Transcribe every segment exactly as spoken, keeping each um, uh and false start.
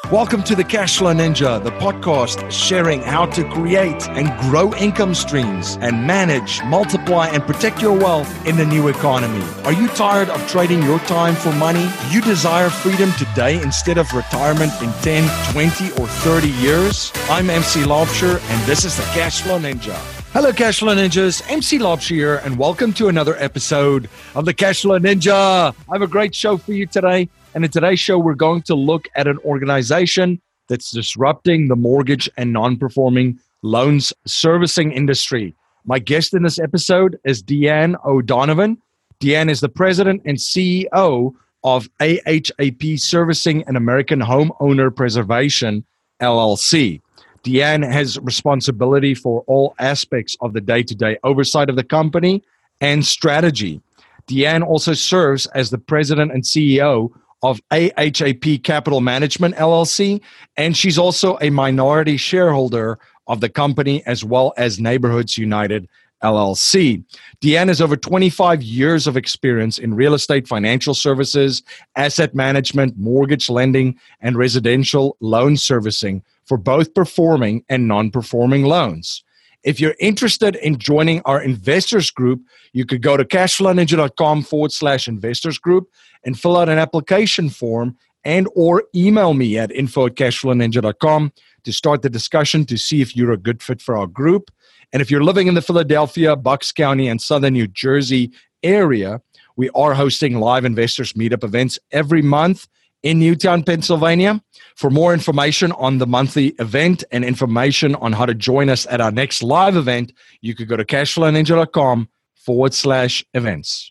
Welcome to the Cashflow Ninja, the podcast sharing how to create and grow income streams and manage, multiply, and protect your wealth in the new economy. Are you tired of trading your time for money? Do you desire freedom today instead of retirement in ten, twenty, or thirty years? I'm M C Laubscher, and this is the Cashflow Ninja. Hello, Cashflow Ninjas. M C Laubscher here, and welcome to another episode of the Cashflow Ninja. I have a great show for you today. And in today's show, we're going to look at an organization that's disrupting the mortgage and non-performing loans servicing industry. My guest in this episode is Deanne O'Donovan. Deanne is the president and C E O of A H A P Servicing and American Homeowner Preservation, L L C. Deanne has responsibility for all aspects of the day-to-day oversight of the company and strategy. Deanne also serves as the president and C E O of A H A P Capital Management, L L C, and she's also a minority shareholder of the company as well as Neighborhoods United, L L C. Deanne has over twenty-five years of experience in real estate financial services, asset management, mortgage lending, and residential loan servicing for both performing and non-performing loans. If you're interested in joining our investors group, you could go to cashflowninja.com forward slash investors group and fill out an application form and or email me at info at cashflowninja dot com to start the discussion to see if you're a good fit for our group. And if you're living in the Philadelphia, Bucks County, and Southern New Jersey area, we are hosting live investors meetup events every month in Newtown, Pennsylvania. For more information on the monthly event and information on how to join us at our next live event, you could go to cashflowninja.com forward slash events.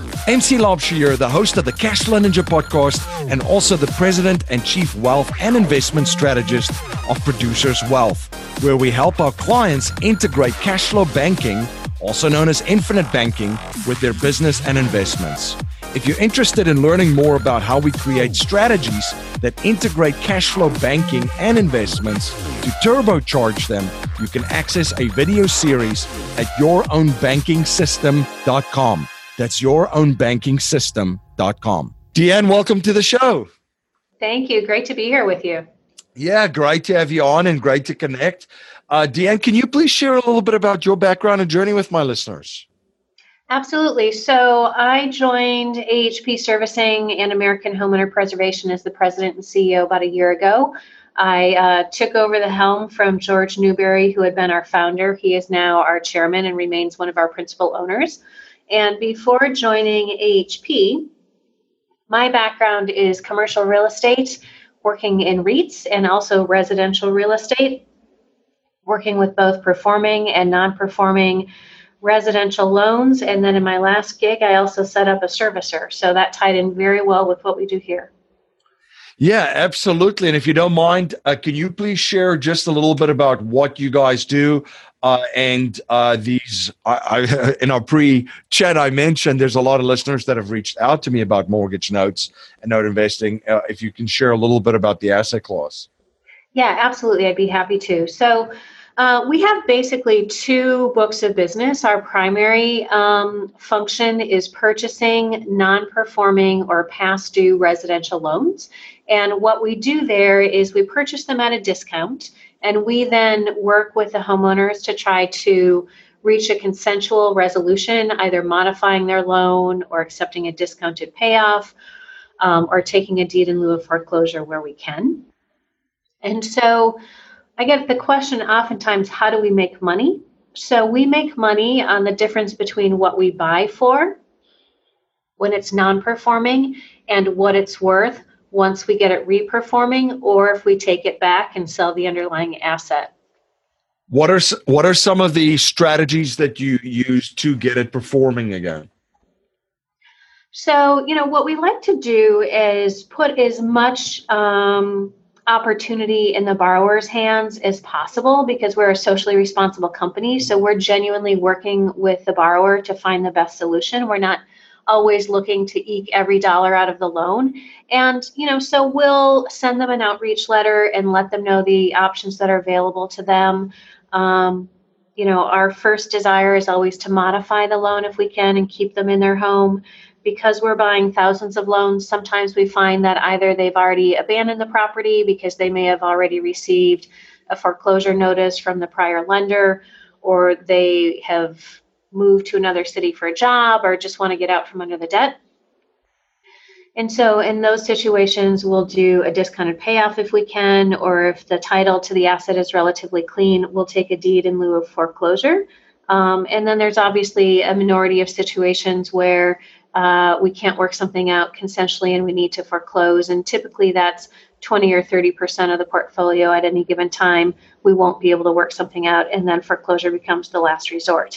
M C Laubscher here, the host of the Cashflow Ninja podcast and also the president and chief wealth and investment strategist of Producers Wealth, where we help our clients integrate cash flow banking, also known as infinite banking, with their business and investments. If you're interested in learning more about how we create strategies that integrate cash flow banking and investments to turbocharge them, you can access a video series at your own banking system dot com. That's your own banking system dot com. Deanne, welcome to the show. Thank you. Great to be here with you. Yeah, great to have you on and great to connect. Uh, Deanne, can you please share a little bit about your background and journey with my listeners? Absolutely. So I joined A H P Servicing and American Homeowner Preservation as the president and C E O about a year ago. I uh, took over the helm from George Newberry, who had been our founder. He is now our chairman and remains one of our principal owners. And before joining A H P, my background is commercial real estate, working in REITs and also residential real estate, working with both performing and non-performing residential loans. And then in my last gig, I also set up a servicer. So that tied in very well with what we do here. Yeah, absolutely. And if you don't mind, uh, can you please share just a little bit about what you guys do? Uh, and uh, these, I, I, in our pre-chat, I mentioned there's a lot of listeners that have reached out to me about mortgage notes and note investing. Uh, if you can share a little bit about the asset class. Yeah, absolutely. I'd be happy to. So uh, we have basically two books of business. Our primary um, function is purchasing non-performing or past due residential loans. And what we do there is we purchase them at a discount, and we then work with the homeowners to try to reach a consensual resolution, either modifying their loan or accepting a discounted payoff, um, or taking a deed in lieu of foreclosure where we can. And so I get the question oftentimes, how do we make money? So we make money on the difference between what we buy for when it's non-performing and what it's worth once we get it reperforming, or if we take it back and sell the underlying asset. What are what are some of the strategies that you use to get it performing again? So, you know, what we like to do is put as much um, opportunity in the borrower's hands as possible, because we're a socially responsible company. So we're genuinely working with the borrower to find the best solution. We're not always looking to eke every dollar out of the loan. And, you know, so we'll send them an outreach letter and let them know the options that are available to them. Um, you know, our first desire is always to modify the loan if we can and keep them in their home. because we're buying thousands of loans, sometimes we find that either they've already abandoned the property because they may have already received a foreclosure notice from the prior lender, or they have moved to another city for a job or just want to get out from under the debt. And so in those situations, we'll do a discounted payoff if we can, or if the title to the asset is relatively clean, we'll take a deed in lieu of foreclosure. Um, and then there's obviously a minority of situations where uh, we can't work something out consensually and we need to foreclose. And typically that's twenty or thirty percent of the portfolio at any given time. We won't be able to work something out, and then foreclosure becomes the last resort.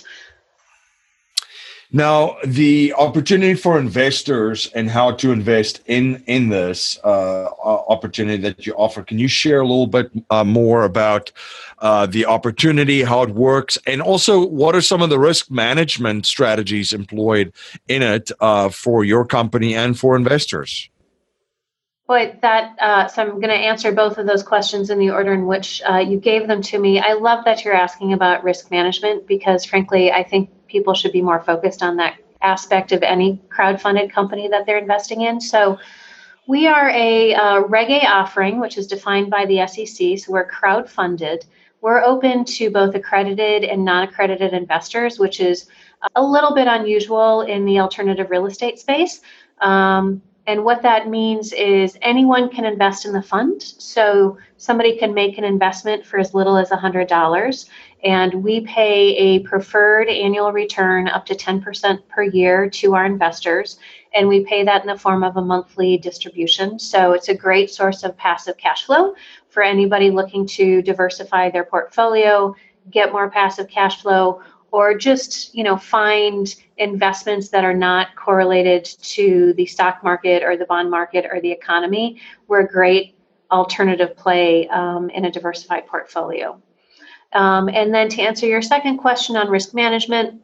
Now, the opportunity for investors and how to invest in in this uh, opportunity that you offer, can you share a little bit uh, more about uh, the opportunity, how it works, and also what are some of the risk management strategies employed in it uh, for your company and for investors? Boy, that uh, so I'm going to answer both of those questions in the order in which uh, you gave them to me. I love that you're asking about risk management because, frankly, I think people should be more focused on that aspect of any crowdfunded company that they're investing in. So we are a uh, Reg A offering, which is defined by the S E C. So we're crowdfunded. We're open to both accredited and non-accredited investors, which is a little bit unusual in the alternative real estate space. Um, And what that means is anyone can invest in the fund. So somebody can make an investment for as little as one hundred dollars, and we pay a preferred annual return up to ten percent per year to our investors, and we pay that in the form of a monthly distribution. So it's a great source of passive cash flow for anybody looking to diversify their portfolio, get more passive cash flow, or just, you know, find investments that are not correlated to the stock market or the bond market or the economy. We're a great alternative play um, in a diversified portfolio. Um, and then to answer your second question on risk management,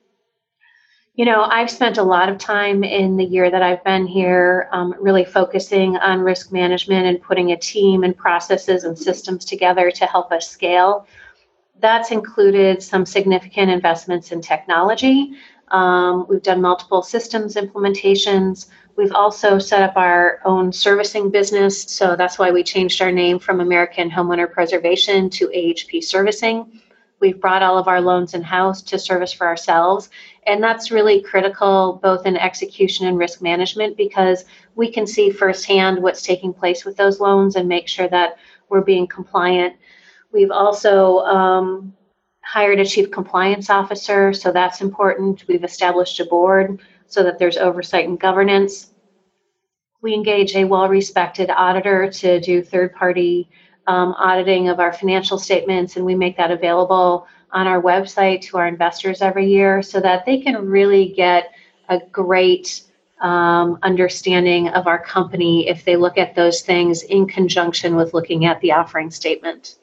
you know, I've spent a lot of time in the year that I've been here um, really focusing on risk management and putting a team and processes and systems together to help us scale. That's included some significant investments in technology. Um, we've done multiple systems implementations. We've also set up our own servicing business. So that's why we changed our name from American Homeowner Preservation to A H P Servicing. We've brought all of our loans in-house to service for ourselves. And that's really critical both in execution and risk management because we can see firsthand what's taking place with those loans and make sure that we're being compliant. We've also um, hired a chief compliance officer, so that's important. We've established a board so that there's oversight and governance. We engage a well-respected auditor to do third-party um, auditing of our financial statements, and we make that available on our website to our investors every year so that they can really get a great um, understanding of our company if they look at those things in conjunction with looking at the offering statement.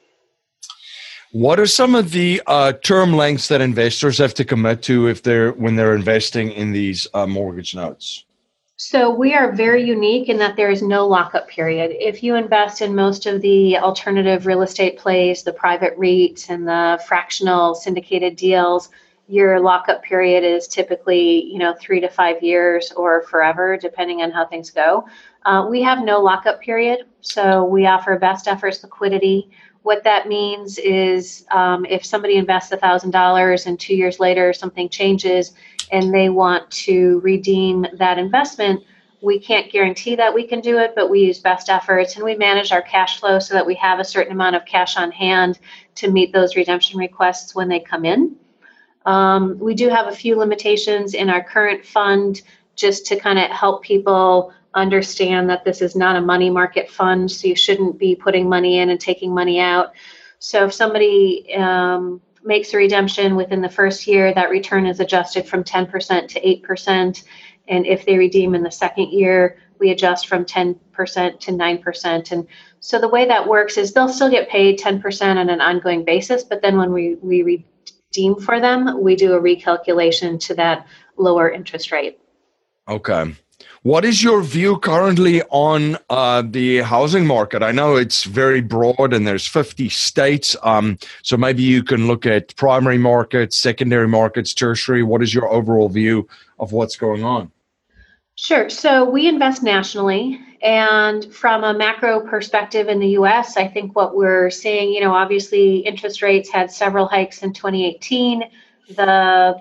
What are some of the uh, term lengths that investors have to commit to if they're when they're investing in these uh, mortgage notes? So we are very unique in that there is no lockup period. If you invest in most of the alternative real estate plays, the private REITs and the fractional syndicated deals, your lockup period is typically, you know, three to five years or forever, depending on how things go. Uh, we have no lockup period, so we offer best efforts liquidity. What that means is um, if somebody invests one thousand dollars and two years later something changes and they want to redeem that investment, we can't guarantee that we can do it, but we use best efforts and we manage our cash flow so that we have a certain amount of cash on hand to meet those redemption requests when they come in. Um, we do have a few limitations in our current fund just to kind of help people understand that this is not a money market fund, so you shouldn't be putting money in and taking money out. So if somebody um, makes a redemption within the first year, that return is adjusted from ten percent to eight percent. And if they redeem in the second year, we adjust from ten percent to nine percent. And so the way that works is they'll still get paid ten percent on an ongoing basis, but then when we, we redeem for them, we do a recalculation to that lower interest rate. Okay. What is your view currently on uh, the housing market? I know it's very broad and there's fifty states. Um, so maybe you can look at primary markets, secondary markets, tertiary. What is your overall view of what's going on? Sure. So we invest nationally. And from a macro perspective in the U S, I think what we're seeing, you know, obviously interest rates had several hikes in twenty eighteen. The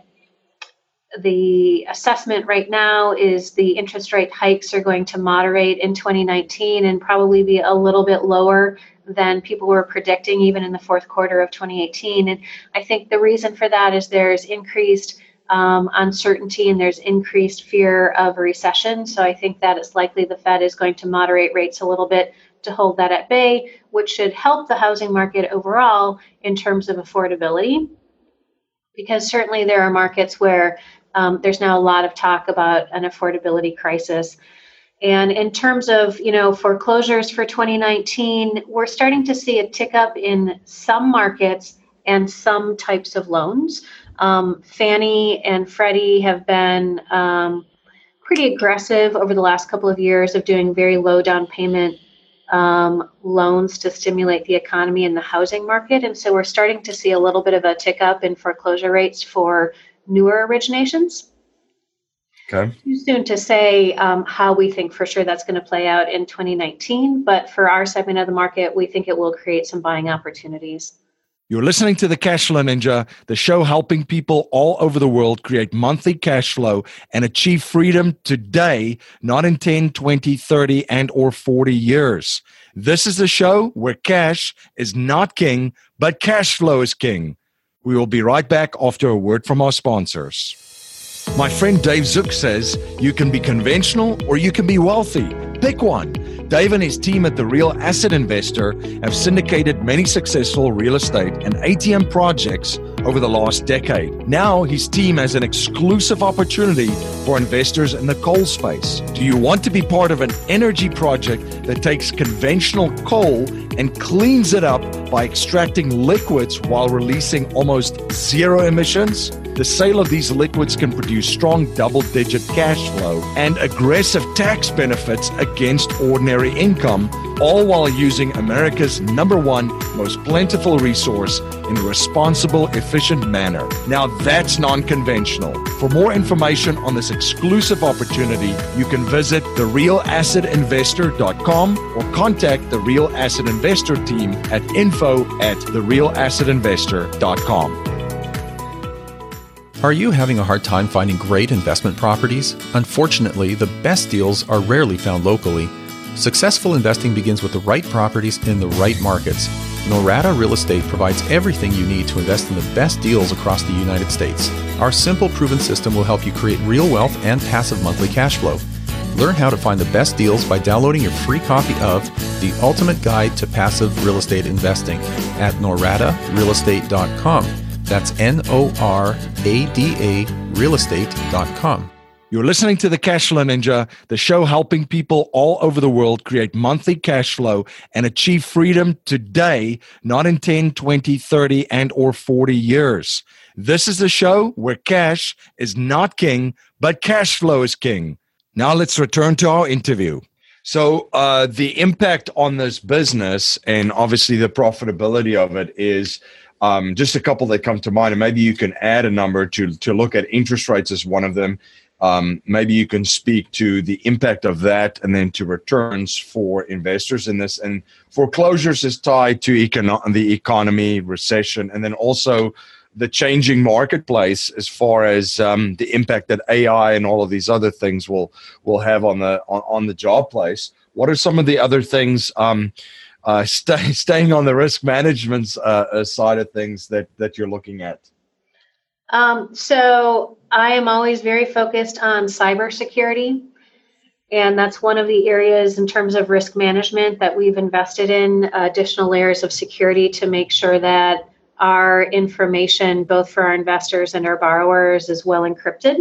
the assessment right now is the interest rate hikes are going to moderate in twenty nineteen and probably be a little bit lower than people were predicting even in the fourth quarter of twenty eighteen. And I think the reason for that is there's increased um, uncertainty and there's increased fear of a recession. So I think that it's likely the Fed is going to moderate rates a little bit to hold that at bay, which should help the housing market overall in terms of affordability. Because certainly there are markets where um, there's now a lot of talk about an affordability crisis. And in terms of, you know, foreclosures for twenty nineteen, we're starting to see a tick up in some markets and some types of loans. Um, Fannie and Freddie have been um, pretty aggressive over the last couple of years of doing very low down payment um, loans to stimulate the economy and the housing market. And so we're starting to see a little bit of a tick up in foreclosure rates for newer originations. Okay. Too soon to say um, how we think for sure that's going to play out in twenty nineteen, but for our segment of the market, we think it will create some buying opportunities. You're listening to the Cashflow Ninja, the show helping people all over the world create monthly cash flow and achieve freedom today, not in ten, twenty, thirty, and or forty years. This is the show where cash is not king, but cash flow is king. We will be right back after a word from our sponsors. My friend Dave Zook says you can be conventional or you can be wealthy. Pick one. Dave and his team at The Real Asset Investor have syndicated many successful real estate and A T M projects over the last decade. Now his team has an exclusive opportunity for investors in the coal space. Do you want to be part of an energy project that takes conventional coal and cleans it up by extracting liquids while releasing almost zero emissions? The sale of these liquids can produce strong double-digit cash flow and aggressive tax benefits against ordinary income, all while using America's number one most plentiful resource in a responsible, efficient manner. Now that's non-conventional. For more information on this exclusive opportunity, you can visit the real asset investor dot com or contact the Real Asset Investor team at info at the real asset investor dot com. Are you having a hard time finding great investment properties? Unfortunately, the best deals are rarely found locally. Successful investing begins with the right properties in the right markets. Norada Real Estate provides everything you need to invest in the best deals across the United States. Our simple, proven system will help you create real wealth and passive monthly cash flow. Learn how to find the best deals by downloading your free copy of The Ultimate Guide to Passive Real Estate Investing at norada real estate dot com. That's N O R A D A real estate dot com. You're listening to the Cashflow Ninja, the show helping people all over the world create monthly cash flow and achieve freedom today, not in ten, twenty, thirty, and or forty years. This is the show where cash is not king, but cash flow is king. Now let's return to our interview. So uh, the impact on this business and obviously the profitability of it is Um, just a couple that come to mind, and maybe you can add a number to to look at interest rates as one of them. Um, maybe you can speak to the impact of that, and then to returns for investors in this. And foreclosures is tied to econo- the economy, recession, and then also the changing marketplace as far as um, the impact that A I and all of these other things will will have on the on, on the job place. What are some of the other things? Um, Uh, stay, staying on the risk management uh, side of things that, that you're looking at? Um, so I am always very focused on cybersecurity, and that's one of the areas in terms of risk management that we've invested in uh, additional layers of security to make sure that our information, both for our investors and our borrowers, is well encrypted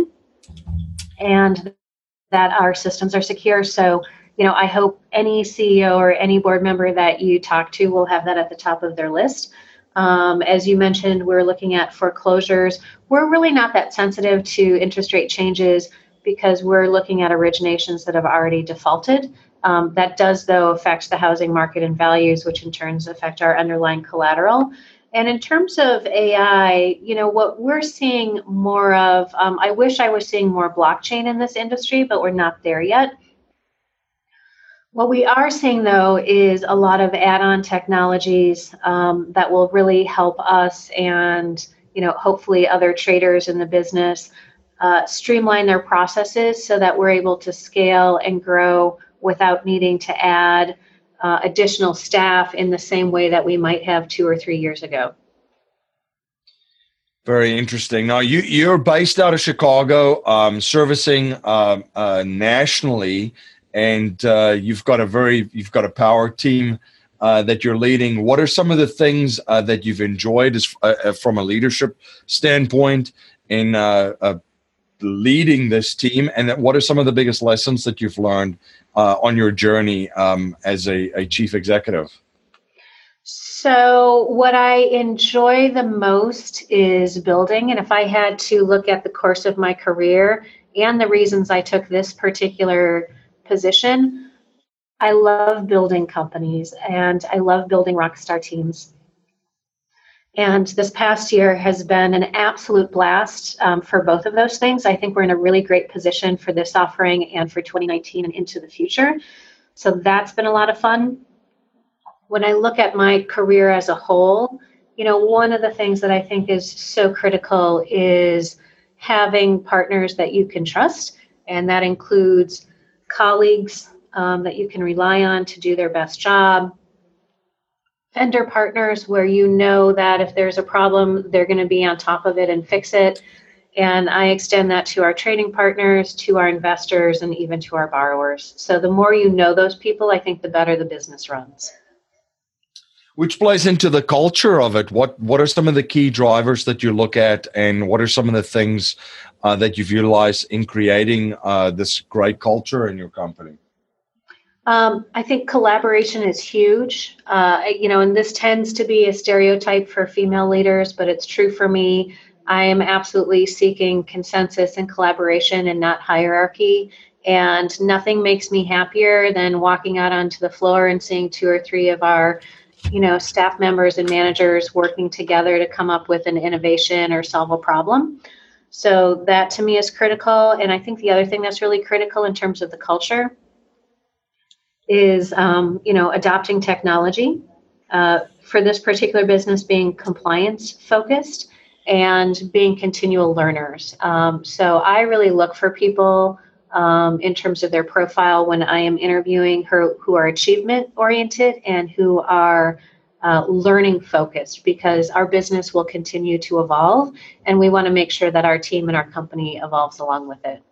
and that our systems are secure. So you know, I hope any C E O or any board member that you talk to will have that at the top of their list. Um, as you mentioned, we're looking at foreclosures. We're really not that sensitive to interest rate changes because we're looking at originations that have already defaulted. Um, that does, though, affect the housing market and values, which in turn affect our underlying collateral. And in terms of A I, you know, what we're seeing more of, um, I wish I was seeing more blockchain in this industry, but we're not there yet. What we are seeing, though, is a lot of add-on technologies um, that will really help us and, you know, hopefully other traders in the business uh, streamline their processes so that we're able to scale and grow without needing to add uh, additional staff in the same way that we might have two or three years ago. Very interesting. Now, you, you're based out of Chicago, um, servicing uh, uh, nationally, and uh, you've got a very you've got a power team uh, that you're leading. What are some of the things uh, that you've enjoyed as, uh, from a leadership standpoint in uh, uh, leading this team, and what are some of the biggest lessons that you've learned uh, on your journey um, as a, a chief executive? So what I enjoy the most is building. And if I had to look at the course of my career and the reasons I took this particular position, I love building companies and I love building rockstar teams. And this past year has been an absolute blast um, for both of those things. I think we're in a really great position for this offering and for twenty nineteen and into the future. So that's been a lot of fun. When I look at my career as a whole, you know, one of the things that I think is so critical is having partners that you can trust. And that includes colleagues um, that you can rely on to do their best job, vendor partners where you know that if there's a problem, they're going to be on top of it and fix it. And I extend that to our trading partners, to our investors, and even to our borrowers. So the more you know those people, I think the better the business runs. Which plays into the culture of it. What what are some of the key drivers that you look at, and what are some of the things uh, that you've utilized in creating uh, this great culture in your company? Um, I think collaboration is huge. Uh, you know, and this tends to be a stereotype for female leaders, but it's true for me. I am absolutely seeking consensus and collaboration and not hierarchy. And nothing makes me happier than walking out onto the floor and seeing two or three of our you know, staff members and managers working together to come up with an innovation or solve a problem. So that to me is critical. And I think the other thing that's really critical in terms of the culture is, um, you know, adopting technology uh, for this particular business being compliance focused and being continual learners. Um, so I really look for people Um, in terms of their profile when I am interviewing her, who are achievement oriented and who are uh, learning focused, because our business will continue to evolve and we want to make sure that our team and our company evolves along with it.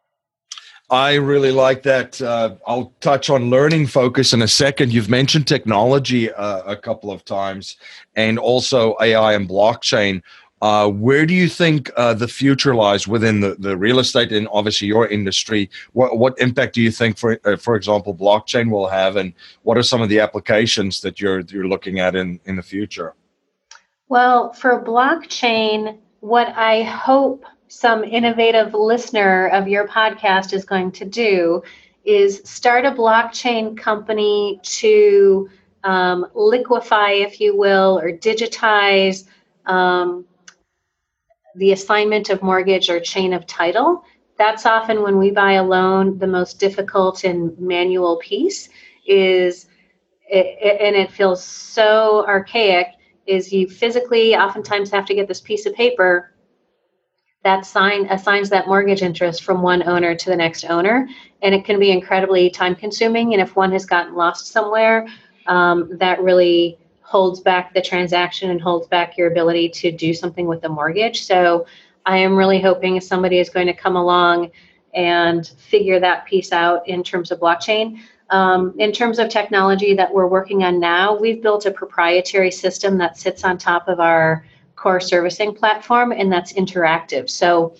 I really like that. Uh, I'll touch on learning focus in a second. You've mentioned technology uh, a couple of times, and also A I and blockchain. Uh, where do you think uh, the future lies within the, the real estate and obviously your industry? What, what impact do you think, for uh, for example, blockchain will have, and what are some of the applications that you're you're looking at in, in the future? Well, for blockchain, what I hope some innovative listener of your podcast is going to do is start a blockchain company to um, liquefy, if you will, or digitize um, the assignment of mortgage or chain of title. That's often when we buy a loan, the most difficult and manual piece is, it, it, and it feels so archaic, is you physically oftentimes have to get this piece of paper that sign assigns that mortgage interest from one owner to the next owner. And it can be incredibly time consuming. And if one has gotten lost somewhere, um, that really holds back the transaction and holds back your ability to do something with the mortgage. So I am really hoping somebody is going to come along and figure that piece out in terms of blockchain. Um, in terms of technology that we're working on now, we've built a proprietary system that sits on top of our core servicing platform, and that's interactive. So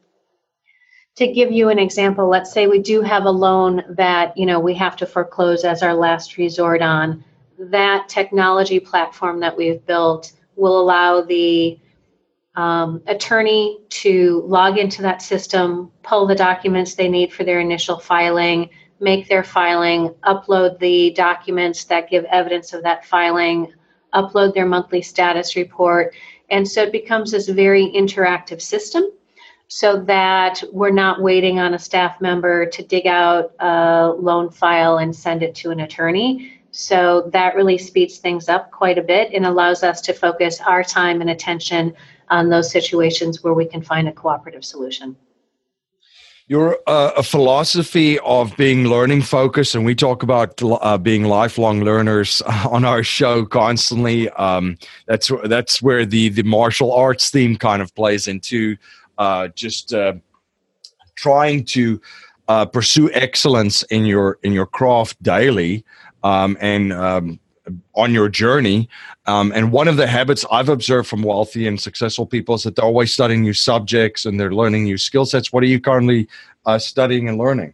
to give you an example, let's say we do have a loan that, you know, we have to foreclose as our last resort on. That technology platform that we've built will allow the um, attorney to log into that system, pull the documents they need for their initial filing, make their filing, upload the documents that give evidence of that filing upload their monthly status report. And so it becomes this very interactive system so that we're not waiting on a staff member to dig out a loan file and send it to an attorney. So that really speeds things up quite a bit and allows us to focus our time and attention on those situations where we can find a cooperative solution. You're uh, a philosophy of being learning focused, and we talk about uh, being lifelong learners on our show constantly. Um, that's that's where the the martial arts theme kind of plays into uh, just uh, trying to uh, pursue excellence in your in your craft daily um, and um, on your journey. Um, and one of the habits I've observed from wealthy and successful people is that they're always studying new subjects and they're learning new skill sets. What are you currently uh, studying and learning?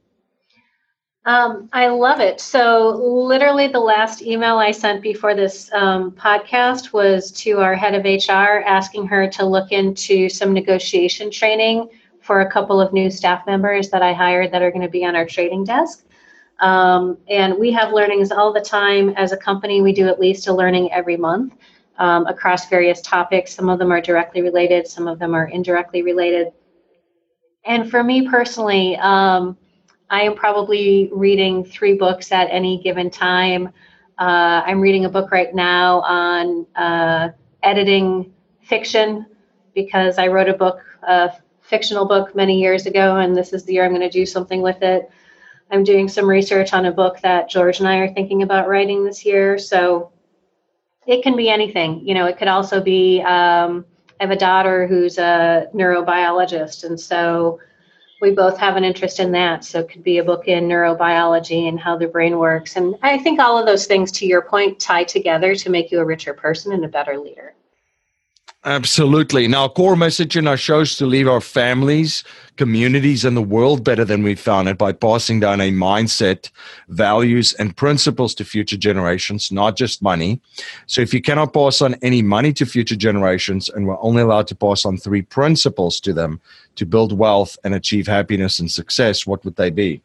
Um, I love it. So literally the last email I sent before this um, podcast was to our head of H R, asking her to look into some negotiation training for a couple of new staff members that I hired that are going to be on our trading desk. Um, and we have learnings all the time. As a company, we do at least a learning every month um, across various topics. Some of them are directly related. Some of them are indirectly related. And for me personally, um, I am probably reading three books at any given time. Uh, I'm reading a book right now on uh, editing fiction because I wrote a book, a fictional book many years ago, and this is the year I'm going to do something with it. I'm doing some research on a book that George and I are thinking about writing this year. So it can be anything. You know, it could also be, um, I have a daughter who's a neurobiologist. And so we both have an interest in that. So it could be a book in neurobiology and how the brain works. And I think all of those things, to your point, tie together to make you a richer person and a better leader. Absolutely. Now, core message in our show is to leave our families, communities, and the world better than we found it by passing down a mindset, values, and principles to future generations, not just money. So if you cannot pass on any money to future generations and we're only allowed to pass on three principles to them to build wealth and achieve happiness and success, what would they be?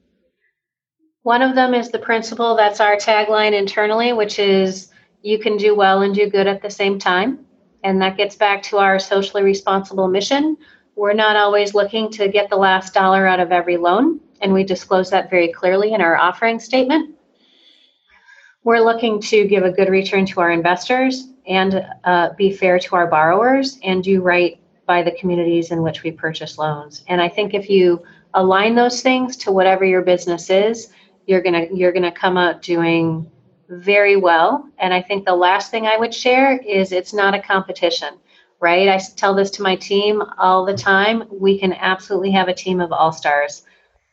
One of them is the principle that's our tagline internally, which is you can do well and do good at the same time. And that gets back to our socially responsible mission. We're not always looking to get the last dollar out of every loan, and we disclose that very clearly in our offering statement. We're looking to give a good return to our investors and uh, be fair to our borrowers and do right by the communities in which we purchase loans. And I think if you align those things to whatever your business is, you're gonna you're gonna come out doing very well. And I think the last thing I would share is it's not a competition, right? I tell this to my team all the time. We can absolutely have a team of all-stars.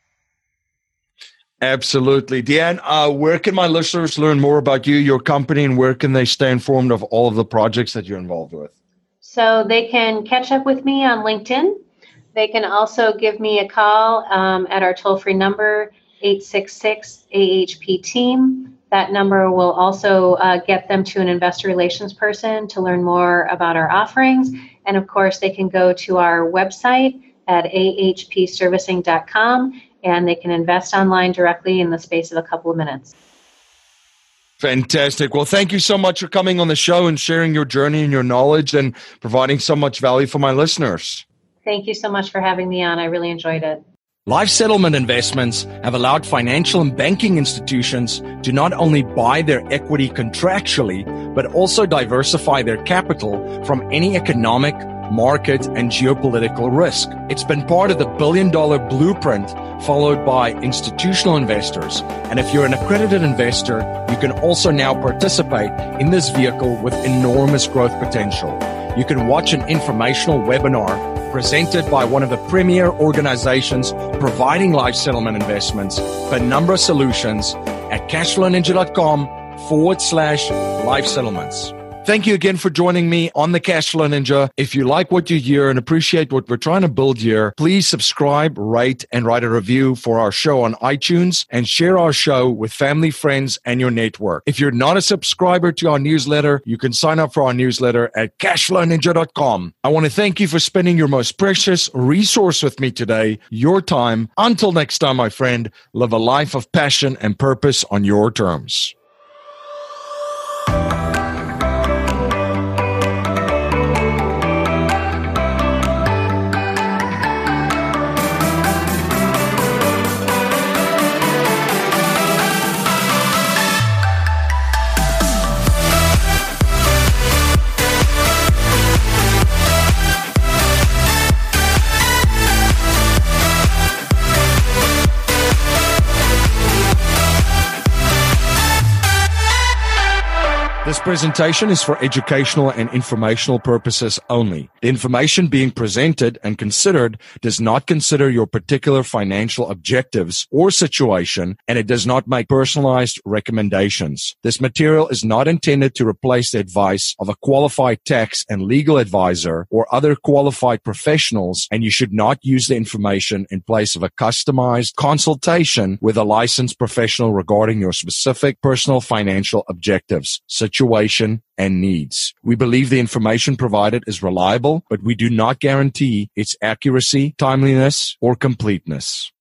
Absolutely. Deanne, uh, where can my listeners learn more about you, your company, and where can they stay informed of all of the projects that you're involved with? So they can catch up with me on LinkedIn. They can also give me a call um, at our toll-free number, eight six six A H P team. That number will also uh, get them to an investor relations person to learn more about our offerings. And of course, they can go to our website at A H P servicing dot com and they can invest online directly in the space of a couple of minutes. Fantastic. Well, thank you so much for coming on the show and sharing your journey and your knowledge and providing so much value for my listeners. Thank you so much for having me on. I really enjoyed it. Life settlement investments have allowed financial and banking institutions to not only buy their equity contractually, but also diversify their capital from any economic, market, and geopolitical risk. It's been part of the billion dollar blueprint followed by institutional investors. And if you're an accredited investor, you can also now participate in this vehicle with enormous growth potential. You can watch an informational webinar presented by one of the premier organizations providing life settlement investments, Penumbra Solutions, at cashflowninja.com forward slash life settlements. Thank you again for joining me on the Cashflow Ninja. If you like what you hear and appreciate what we're trying to build here, please subscribe, rate, and write a review for our show on iTunes and share our show with family, friends, and your network. If you're not a subscriber to our newsletter, you can sign up for our newsletter at cashflow ninja dot com. I want to thank you for spending your most precious resource with me today, your time. Until next time, my friend, live a life of passion and purpose on your terms. This presentation is for educational and informational purposes only. The information being presented and considered does not consider your particular financial objectives or situation, and it does not make personalized recommendations. This material is not intended to replace the advice of a qualified tax and legal advisor or other qualified professionals, and you should not use the information in place of a customized consultation with a licensed professional regarding your specific personal financial objectives, situation, and needs. We believe the information provided is reliable, but we do not guarantee its accuracy, timeliness, or completeness.